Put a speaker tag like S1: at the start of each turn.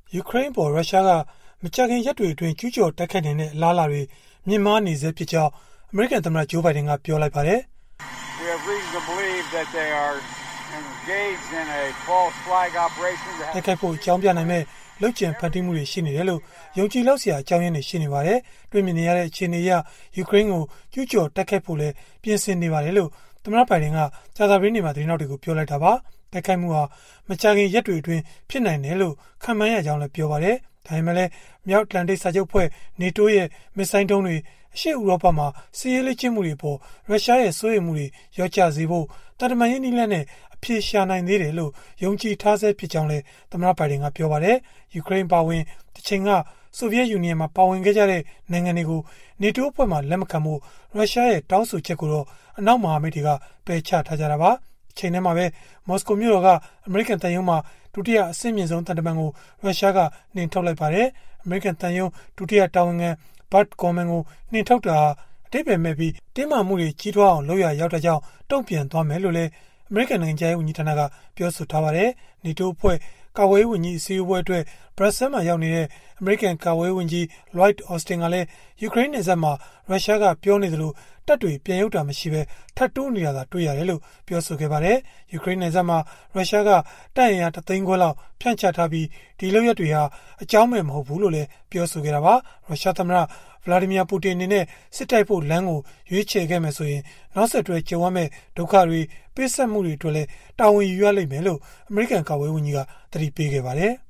S1: ယူကရိန်းပေါ်ရုရှားကမကြာခင်ရက်တွေအတွင်းကျူးကျော်တိုက်ခိုက်နိုင်တဲ့အလားအလာတွေမြင့်မားနေစေဖြစ်ကြောင်းအမေရိကန်သမ္မတဂျိုးဘိုင်ဒန်ကပြောလိုက်ပါတယ်။
S2: We have reason to believe that they are engaged in a false flag operation.
S1: တိုက်ခိုက်ဖို့အကြောင်းပြနိုင်မဲ့လုပ်ကြံဖန်တီးမှုတွေရှိနေတယ်လို့ယုံကြည်လောက်စရာအကြောင်းရင်းတွေရှိနေပါတယ်။တွေ့မြင်နေရတဲ့အခြေအနေအရယူကရိန်းကိုကျူးကျော်တိုက်ခိုက်ဖို့လည်းပြင်ဆင်နေပါတယ်လို့သမ္မတဘိုင်ဒန်ကကြာသပတေးနေ့မှာသတင်းထောက်တွေကိုပြောလိုက်တာပါ။တိုက်ခိုက်မှုဟာမကြာခင်ရက်တွေအတွင်းဖြစ်နိုင်တယ်လို့ခန့်မှန်းရကြောင်းလည်းပြောပါတယ်။ဒါပေမဲ့လည်းမြောက်အတ္တလန္တိတ်စာချုပ်ဖွဲ့နေတိုးရဲ့မစ်ဆိုင်းဒုံးတွေအရှေ့ဥရောပမှာစစ်ရေးလေ့ကျင့်မှုတွေပေါ်ရုရှားရဲ့စိုးရိမ်မှုတွေရောကျစေဖို့တာတမန်ရေးနည်းလမ်းနဲ့အပြေရှာနိုင်သေးတယ်လို့ယုံကြည်ထားဆဲဖြစ်ကြောင်းလည်းသမ္မတဘိုင်ဒန်ကပြောပါတယ်။ယူကရိန်းပါဝင်တစ်ချိန်ကဆိုဗီယက်ယူနီယံမှာပါဝင်ခဲ့ကြတဲ့နိုင်ငံတွေကိုနေတိုးအဖွဲ့မှလက်မခံဖို့ရုရှားရဲ့တောင်းဆိုချက်ကိုတော့အနောက်မဟာမိတ်တွေကပယ်ချထားကြတာပါ။အချိန်ထဲမှာပဲမော်စကိုမြို့တော်ကအမေရိကန်တန်ယုံမှာဒုတိယအဆင့်မြင့်ဆုံးတန်တမန်ကိုရုရှားကနှင်ထုတ်လိုက်ပါတယ်။အမေရိကန်တန်ယုံဒုတိယတာဝန်ခံဘတ်ကော်မန်ကိုနှင်ထုတ်တာအတိတ်ပဲမဲ့ပြီးတင်းမာမှုတွေကြီးထွားအောင်လုပ်ရရောက်တဲ့ကြောင့်တုံ့ပြန်သွားမယ်လို့လည်းအမေရိကန်နိုင်ငံခြားရေးဝန်ကြီးဌာနကပြောဆိုထားပါတယ်။နေတိုးအဖွဲ့ကာကွယ်ရေးဝန်ကြီးအစည်းအဝေးအတွက်ဘရပ်ဆဲလ်မှာရောက်နေတဲ့အမေရိကန်ကာကွယ်ရေးဝန်ကြီး Lloyd Austin ကလည်းယူကရိန်းနယ်စပ်မှာရုရှားကပြောနေသလိုတပ်တွေပြန်ရုပ်တာမရှိဘဲထပ်တိုးနေတာသာတွေ့ရတယ်လို့ပြောဆိုခဲ့ပါတယ်။ယူကရိန်းနယ်စပ်မှာရုရှားကတပ်အင်အား3သိန်းခွဲလောက်ဖြန့်ချထားပြီးဒီလုပ်ရက်တွေဟာအကြောင်းမဲ့မဟုတ်ဘူးလို့လည်းပြောဆိုခဲ့တာပါ။ရုရှားသမ္မတဗလာဒီမီယာပူတင်အနေနဲ့စစ်တိုက်ဖို့လမ်းကိုရွေးချယ်ခဲ့မယ်ဆိုရင်နောက်ဆက်တွဲကြုံရမယ့်ဒုက္ခတွေပေးဆက်မှုတွေအတွက်လည်းတာဝန်ယူရလိမ့်မယ်လို့အမေရိကန်ကာကွယ်ရေးဝန်ကြီးကသတိပေးခဲ့ပါတယ်။